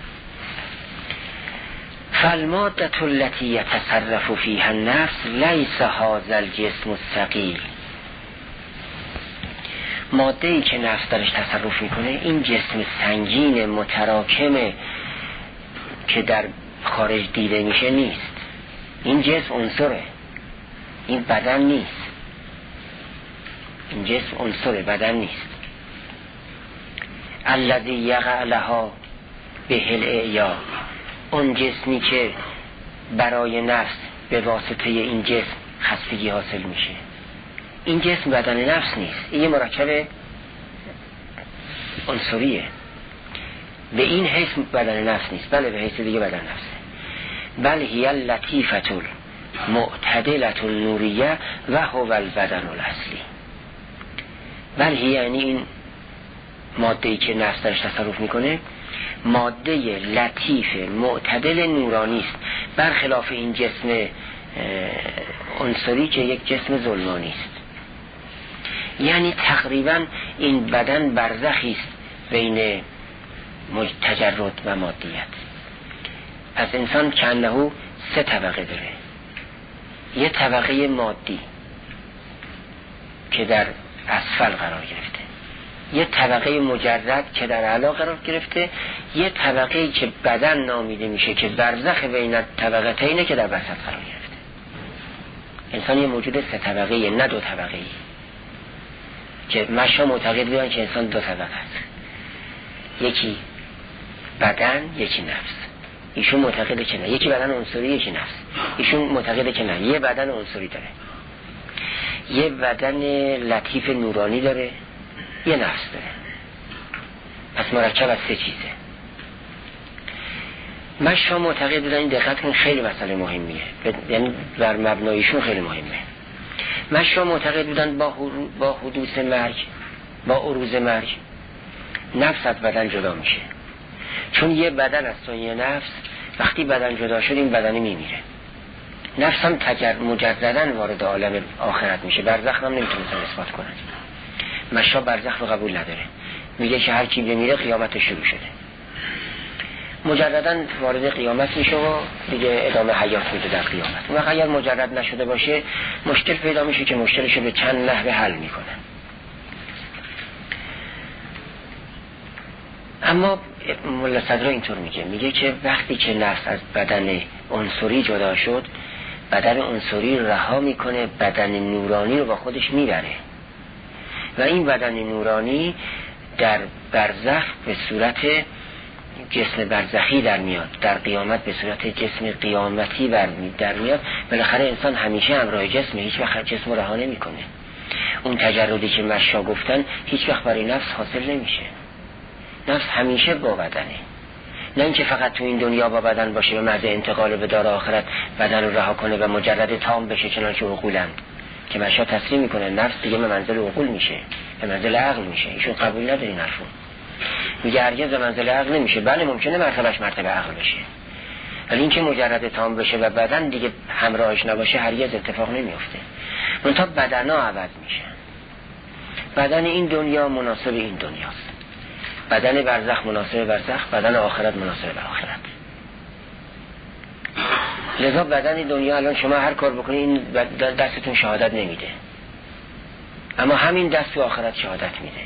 فالمادة التي يتصرف فيها النفس ليس هذا الجسم الثقيل. ماده ای که نفس درش تصرف میکنه این جسم سنگین متراکمه که در خارج دیده میشه نیست. این جسم عنصره، این بدن نیست. این جسم عنصره، بدن نیست. الذي يقع لها به الاعیاء، اون جسمی که برای نفس به واسطه این جسم خستگی حاصل میشه. این جسم بدن نفس نیست، این یه مرکب عنصریه. به این حیث بدن نفس نیست، بله به حیث دیگه بدن نفسه. بل هی اللطیفة المعتدلة النوریه و هو البدن الاصلی. بل هی یعنی این ماده‌ای که نفس درش تصرف میکنه ماده لطیف معتدل نورانی است، برخلاف این جسم عنصری که یک جسم ظلمانی است. یعنی تقریبا این بدن برزخی است بین تجرد و مادیت. از انسان کنه سه طبقه داره. یه طبقه مادی که در اسفل قرار گرفته، یه طبقه مجرد که در اعلی قرار گرفته، یه طبقه که بدن نامیده میشه که برزخ بین طبقتینه که در وسط قرار گرفته. انسان یه موجود سه طبقه، نه دو طبقه ای که مشا معتقد بودن که انسان دو طبقه است، یکی بدن یکی نفس. ایشون معتقده که نه، یکی بدن عنصری یکی نفس. ایشون معتقده که نه، یه بدن عنصری داره، یه بدن لطیف نورانی داره، یه نفس داره. پس مرکب از سه چیزه. مشا معتقد بودن، این دقت کن خیلی مسئله مهمیه، یعنی بر مبنایشون خیلی مهمه. مشا معتقد بودن با با حدوث مرگ، با عروض مرگ نفس از بدن جدا میشه، چون یه بدن است و یه نفس. وقتی بدن جدا شد این بدن میمیره. نفس هم تجر مجردن وارد عالم آخرت میشه، برزخ هم نمیتونستن اثبات کنن. مشا برزخ رو قبول نداره، میگه که هر کی بمیره قیامت شروع شده. مجردن وارد قیامت میشه و دیگه ادامه حیات میده در قیامت. و اگر مجرد نشده باشه مشکل پیدا میشه که مشکلشو به چند نحوه حل میکنه. اما مولا صدرا اینطور میگه، میگه که وقتی که نفس از بدن عنصری جدا شد، بدن عنصری رها میکنه، بدن نورانی رو با خودش میبره و این بدن نورانی در برزخ به صورت جسم برزخی در میاد، در قیامت به صورت جسم قیامتی در میاد. بالاخره انسان همیشه همراه جسمه، هیچ وقت جسم رو رها نمیکنه. اون تجردی که مشا گفتن هیچ وقت برای نفس حاصل نمیشه. نفس همیشه با بدنه، نه اینکه فقط تو این دنیا با بدن باشه و مرز انتقال به دار آخرت بدن رو رها کنه و مجرد تام بشه، چنانچه عقولند که مشا تسلیم میکنه نفس دیگه به منزل عقول میشه، به منزل عقل میشه. ایشون قبول نداره این حرفو، میگه هرگز به منزل عقل نمیشه. بله ممکنه مرتبهش مرتبه عقل بشه، ولی اینکه مجرد تام بشه و بدن دیگه همراهش نباشه هرگز اتفاق نمیفته. منتها بدنها عوض میشن. بدن این دنیا مناسب این دنیاست، بدن برزخ مناسب برزخ، بدن آخرت مناسب به آخرت. لذا بدن دنیا الان شما هر کار بکنید این دستتون شهادت نمیده، اما همین دست تو آخرت شهادت میده.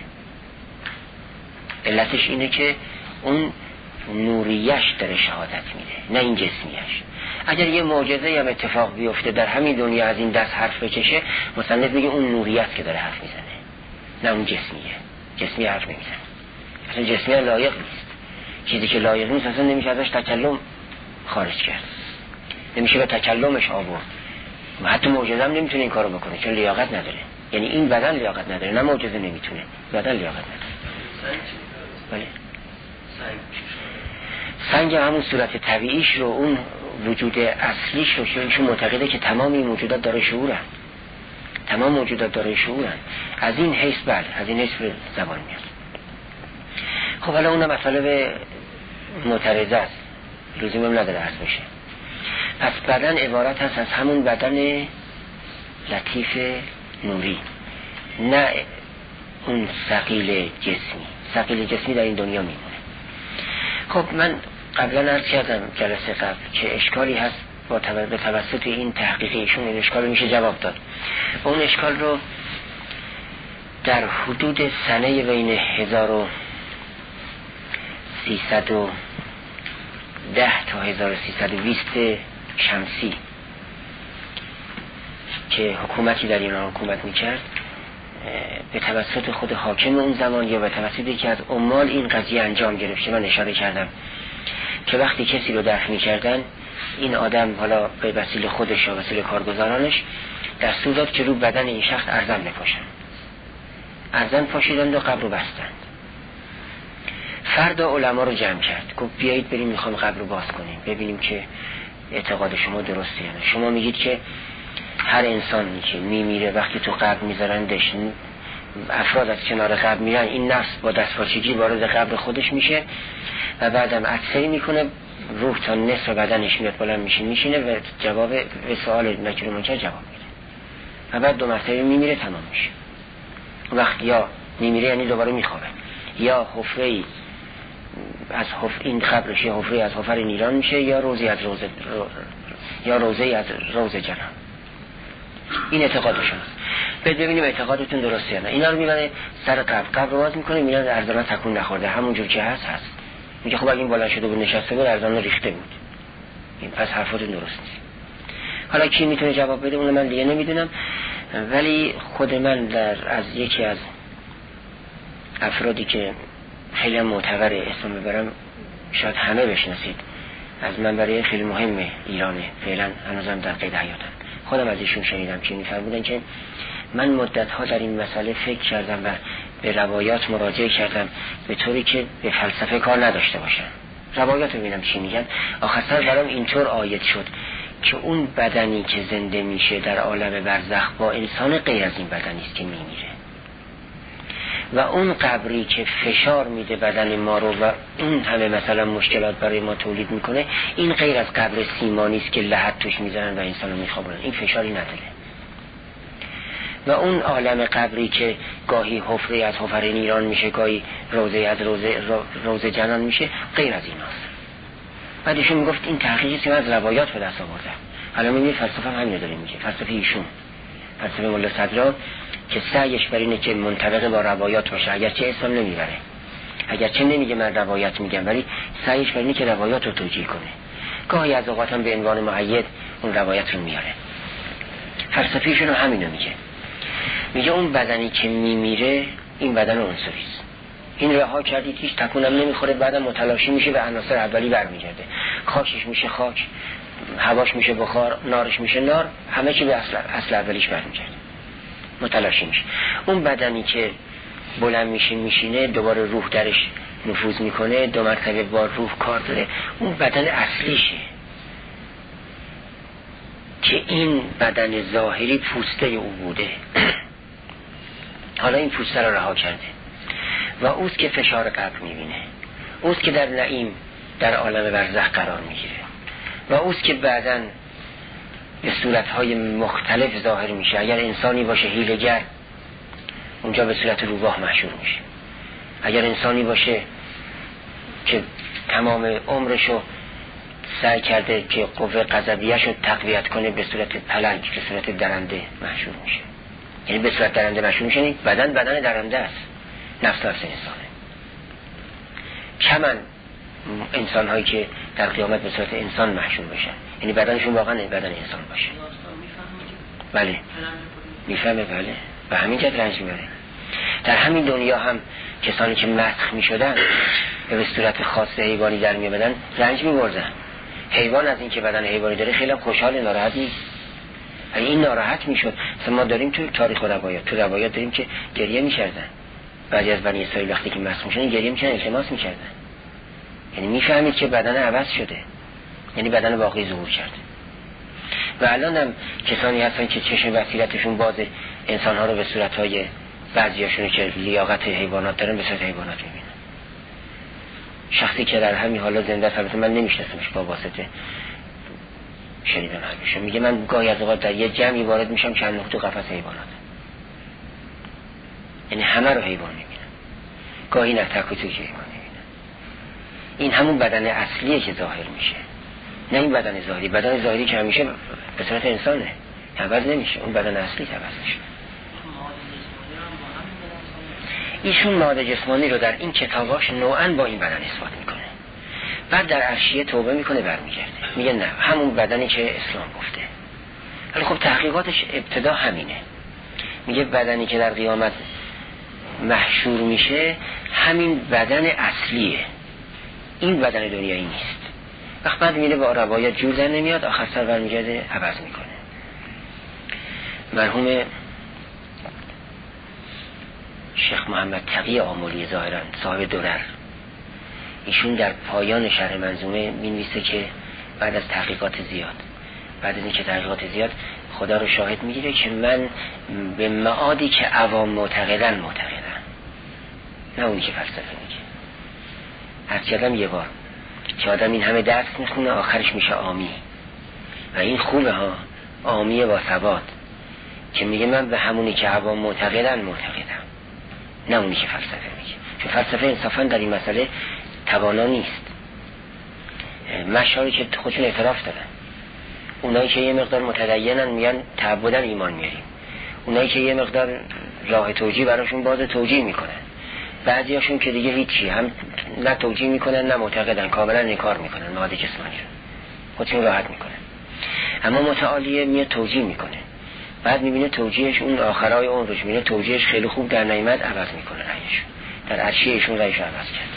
علتش اینه که اون نوریش داره شهادت میده، نه این جسمیش. اگر یه معجزه هم اتفاق بیفته در همین دنیا از این دست حرف بکشه، مصنف میگه اون نوریت که داره حرف میزنه، نه اون جسمیه. جسمی حرف نمیزنه، اصلا جسمی لایق نیست. چیزی که لایق نیست اصلا نمیشه ازش تکلم خارج کرد، نمیشه به تکلمش آورد. و حتی معجزه هم نمیتونه این کارو بکنه چون لیاقت نداره. یعنی این بدن لیاقت نداره، نه معجزه نمیتونه، بدن لیاقت نداره. بله. سنگ همون صورت طبیعیش رو، اون وجود اصلیش رو، چون معتقده که تمام این موجودات داره شعورن، تمام موجودات داره شعورن. از این حیث بله، از این حیث به زبان میاد. خب حالا اونم مسئله به معترضه است، لزومی هم نداره عرض بشه. پس بدن عبارت هست از همون بدن لطیف نوری، نه اون ثقیل جسمی. ثقیل جسمی در این دنیا میمونه. خب من قبلا عرض کردم جلسه قبل که اشکالی هست با به توسط این تحقیق ایشون، این اشکال رو میشه جواب داد. اون اشکال رو در حدود سنه بین هزار و سیصد و ده تا هزار و سیصد و بیست شمسی که حکومتی در ایران حکومت میکرد، به توسط خود حاکم اون زمان یا به توسط یکی از عمال این قضیه انجام گرفت. من اشاره کردم که وقتی کسی رو دفن میکردن، این آدم حالا به وسیله خودش یا وسیله کارگزارانش دستور داد که رو بدن این شخص ارزن بپاشن. ارزن پاشیدند و قبر رو بستند. فردا علما رو جمع کرد، گفت بیایید بریم میخوام قبر رو باز کنیم ببینیم که اعتقاد شما درسته یا نه. شما میگید که هر انسانی که میمیره وقتی تو قبر میذارندش، افراد از کنار قبر میرن، این نفس با دستپاچگی وارد قبر خودش میشه و بعدم عطسه میکنه، روح تا نصف بدنش میاد بالا میشه میشینه و جواب به سوال نکیر و منکر جواب میده و بعد دو مرتبه میمیره، تمام میشه. وقت یا میمیره یعنی دوباره میخوابه، یا حفره‌ای از حفر این قبرش یا حفره‌ای از حفر نیران میشه، یا روزی از روزه رو... یا روزی از روز جنان. این اعتقادشون است. بعد ببینیم اعتقادتون درسته یا نه. اینا رو میبره سر قبر، قبر رو باز میکنه، میاد ارزانا تکون نخورده، همونجور که هست هست. میگه خب اگه این بالا شده بود نشسته بود ارزانا ریخته بود. این پس حرفاتون درست نیست. حالا کی میتونه جواب بده اون من دیگه نمیدونم، ولی خود من در از یکی از افرادی که خیلی معتبر اسم ببرم، شاید همه بشناسید، از منبری خیلی مهم ایرانه، فعلا هنوزم در قید حیاتم، خودم از ایشون شنیدم که میفرمودن که من مدت‌ها در این مسئله فکر کردم و به روایات مراجعه کردم به طوری که به فلسفه کار نداشته باشم، روایات رو ببینم چی میگن. آخر سر برام اینطور عاید شد که اون بدنی که زنده میشه در عالم برزخ با انسان غیر از این بدنی است که میمیره، و اون قبری که فشار میده بدن ما رو و اون همه مثلا مشکلات برای ما تولید میکنه، این غیر از قبر سیمانی است که لحد توش میزنن و انسان رو میخوابونن، این فشاری نداره. و اون عالم قبری که گاهی حفره از حفر نیران میشه، گاهی روزه از روزه, روزه جنان میشه، غیر از این هست. بعدشون میگفت این تحقیقی که من از روایات به دست آورده. حالا میبینید فلسفه هم همین داره میگه، فلسفه ایشون، فلسفه مولا صدرا، که سعیش بر اینه که منطبق با روایات باشه، اگرچه اسلام نمیبره، اگرچه نمیگه من روایت میگم، ولی سعیش بر اینه که روایات رو توجیه کنه. گاهی از اوقات هم به عنوان مؤید اون روایت رو میاره. فلسفیشون هم همینو میگه، میگه اون بدنی که میمیره این بدن عنصریست، این رها کردید هیچ تکونم نمیخوره، بعدم متلاشی میشه به عناصر اولی برمیگرده، خاکش میشه خاک، هواش میشه بخار، نارش میشه نار، همه چی به اصل اصل اولیش برمیگرده، متلاشی میشه. اون بدنی که بلند میشه میشینه، دوباره روح درش نفوذ میکنه، دو مرتبه با روح کار داره، اون بدن اصلیشه که این بدن ظاهری پوسته او بوده. حالا این پوسته رو رها کرده و اوست که فشار قبر میبینه، اوست که در نعیم در عالم برزخ قرار میگیره و اوست که بعداً به صورتهای مختلف ظاهر میشه. اگر انسانی باشه حیله‌گر، اونجا به صورت روباه محشور میشه. اگر انسانی باشه که تمام عمرشو سعی کرده که قوه غضبیه‌شو تقویت کنه، به صورت پلنگ، به صورت درنده محشور میشه. یعنی به صورت درنده محشور میشه، بدن بدن درنده است، نفس نفس انسانه. کمن انسان هایی که در قیامت به صورت انسان محشور بشن، یعنی بدنشون واقعا بدن انسان باشه. بله میفهمه، بله و همین جد رنج میبره. در همین دنیا هم کسانی که مسخ میشدن به صورت خاص حیوانی در میبدن رنج میبردن. حیوان از این که بدن حیوانی داره خیلی خوشحال، ناراحت نیست. این ناراحت میشد. ما داریم تو تاریخ و روایات، تو روایات داریم که گریه میکردن. بعضی از بنی اسرائیل وقتی که مسخ میشدن گریه میکردن، التماس میکردن. یعنی میفهمید که بدن عوض شده، یعنی بدن واقعی ظهور کرده. و الان هم کسانی هستن که چشم بصیرتشون بازه، انسانها رو به صورتهای بعضیاشون که لیاقت حیوانات دارن به صورت حیوانات میبینن. شخصی که در همین حالا زنده است، البته من نمیشناسمش، با واسطه شنیدم حرفشو، میگه من گاهی از اوقات در یه جمعی وارد میشم که انداخت تو قفس حیوانات، یعنی همه رو حیوان میبینن، گاهی نه تک و توی حیوان میبینن. این همون بدن اصلیه که ظاهر میشه، نه این بدن ظاهری. بدن ظاهری که همیشه به صورت انسانه، عوض نمیشه، اون بدن اصلی عوض میشه. ایشون ماده جسمانی رو در این کتاباش نوعاً با این بدن اثبات میکنه، بعد در عرشیه توبه میکنه برمیگرده میگه نه همون بدنی که اسلام گفته. ولی خب تحقیقاتش ابتدا همینه، میگه بدنی که در قیامت محشور میشه همین بدن اصلیه، این بدن دنیایی نیست. وقت بعد میره با روایت جور در نمیاد، آخر سر برمیگرده عوض میکنه. مرحوم شیخ محمد تقی آملی ظاهرا صاحب درر، ایشون در پایان شرح منظومه می‌نویسه که بعد از تحقیقات زیاد بعد از اینکه تحقیقات زیاد خدا رو شاهد میگیره که من به معادی که عوام معتقدن معتقدم، نه اونی که فلسفه میگه. هر کردم یه بار که آدم این همه درس میخونه آخرش میشه عامی، و این خوبه ها، عامیه با ثبات، که میگه من به همونی که عوام معتقدن معتقدم، نه اونی که فلسفه میگه. چون فلسفه انصافا در این مسئله توانا نیست. مشاری که خودشون اعتراف دارن، اونایی که یه مقدار متدینن میگن تعبدن ایمان میاریم، اونایی که یه مقدار راه توجیه براشون باز توجیه میکنن، بعضی هاشون که دیگه هیچی، هم نه توجیه میکنن نه معتقدن، کاملا انکار میکنن مواد جسمانی رو، خودشون راحت میکنن. اما متعالیه میاد توجیه میکنه، بعد میبینه توجیهش اون آخرای اون روش میبینه توجیهش خیلی خوب در نیامد، عوض میکنه رأیش، در عرشیشون رأیش عوض کرد.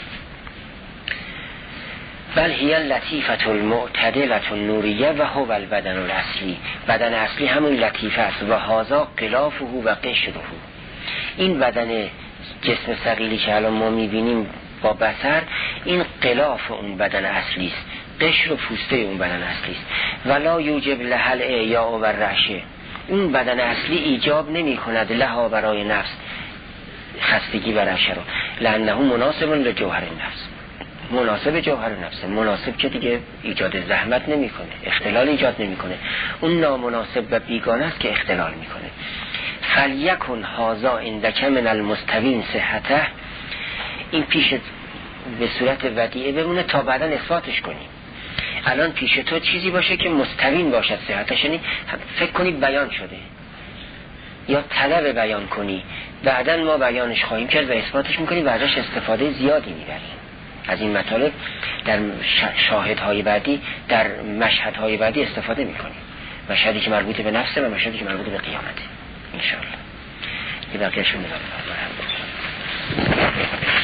بل هی لطیفة المعتدلة النوریه و هو البدن الاصلی، بدن اصلی همون لطیفه است. و هذا غلافه و قشره، این بدن جسم ثقیلی که الان ما میبینیم با بصر، این غلاف اون بدن اصلی است، قشر و پوسته اون بدن اصلی است. ولا یوجب لها اعیاء و رعشه، اون بدن اصلی ایجاب نمی کند لها برای نفس خستگی و رعشه رو، لانه مناسب لجوهر النفس، مناسب جوهر نفسه، مناسب که دیگه ایجاد زحمت نمیکنه، اختلال ایجاد نمیکنه، اون نامناسب و بیگانه است که اختلال میکنه. فلیکن هذا عندک من المستوین صحته، این پیش به صورت ودیعه بمونه تا بعدا اثباتش کنیم. الان پیش تو چیزی باشه که مستوین باشد صحتش، یعنی فکر کنی بیان شده یا طلب بیان کنی، بعدا ما بیانش خواهیم کرد و اثباتش میکنیم و ازش استفاده زیادی میبریم. از این مطالب در شاهدهای بعدی، در مشهدهای بعدی استفاده میکنیم، مشهدی که مربوط به نفسه و مشهدی که مربوط به قیامته انشاءالله. یه بقیه‌شون نگاه